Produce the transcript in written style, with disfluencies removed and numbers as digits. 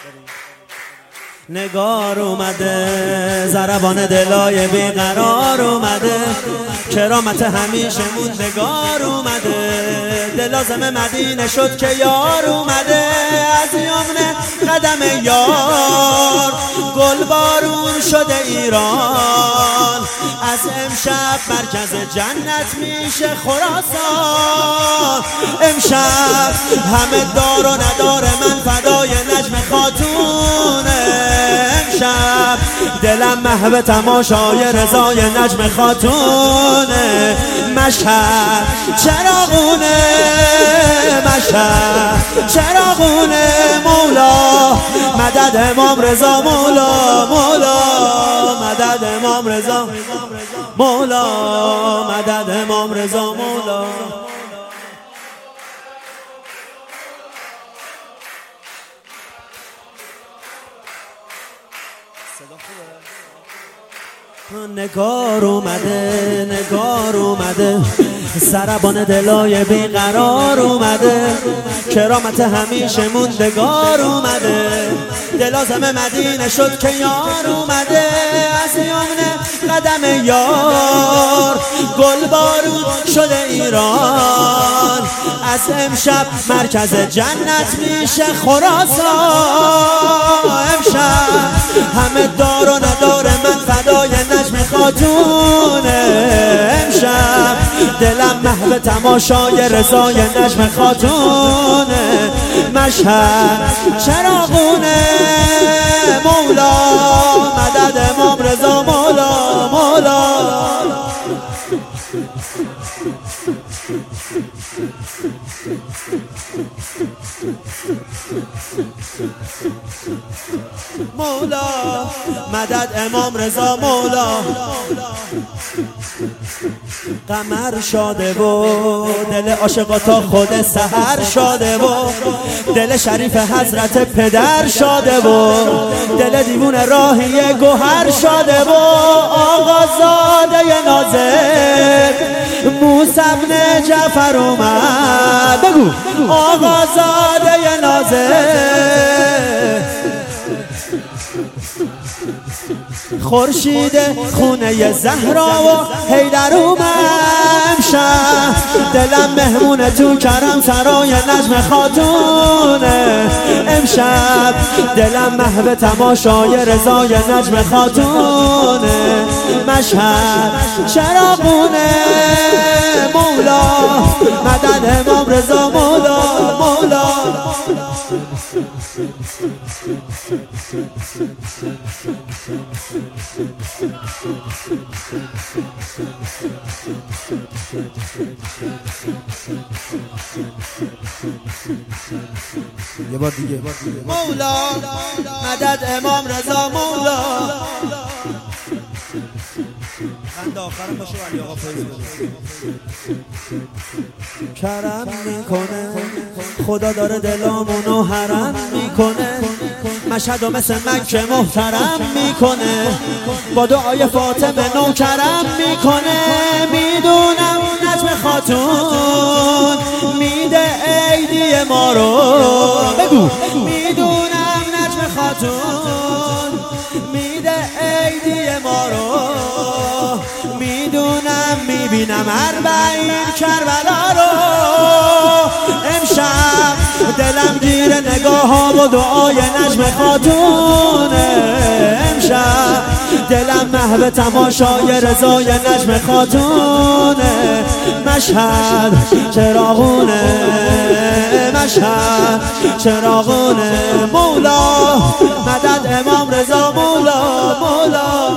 نگار اومده ضربان دلای بیقرار اومده، کرامت همیشه موندگار اومده، دل لازم مدینه شد که یار اومده، از یمن قدم یار گل بارون شده ایران، از امشب مرکز جنت میشه خراسان، امشب همه دار و ندار من فدای نجم خاتونه، امشب دلم محو تماشای رضای نجم خاتونه، مشهد چراغونه، مشهد چراغونه، مولا مدد امام رضا، مولا مولا مدد امام رضا، مولا مدد امام رضا، مولا. نگار اومده، نگار اومده، ضربان دلای بیقرار اومده، کرامت همیشه موندگار اومده، دل لازم مدینه شد که یار اومده، از یمن قدم یار گل بارون شده ایران، از امشب مرکز جنت میشه خراسان، امشب همه دار و ندار من فدای نجم خاتونه، امشب دلم محو تماشای رضای نجم خاتونه، مشهد چراغونه، مولا مدد امام رضا، مولا مولا. مولا مدد امام رضا، مولا. قمر شاده و دل عاشقا تا خود سحر شاده و دل شریف حضرت پدر شاده و دل دیوون راهی گوهر شاده و آقازاده نازک موسی بن جعفر اومد، بگو آقازاده نازک خورشید خونه زهرا و حیدر اومد، امشب دلم مهمونه تو کرم سرای نجم خاتونه، امشب دلم محو تماشای رضای نجم خاتونه، مشهد چراغونه، مولا مدد امام رضا، مولا مولا. یه بار دیگه، مولا مدد امام رضا، مولا. خنده آخرم باشه ولی آقا فیض بده. کرم میکنه خدا، داره دلامونو حرم میکنه، مشهد و مثل مکه محترم میکنه، با دعای فاطمه نوکرم میکنه، میدونم نجم خاتون میده عیدی ما رو، بگو میدونم نجم خاتون میده عیدی ما رو، میدونم میبینم اربعین کربلا رو، امشب دلم گیر نگاه و دعای نجم خاتونه، امشب دلم محو تماشای رضای نجم خاتونه، مشهد چراغونه، مشهد چراغونه، مولا مدد امام رضا، مولا مولا.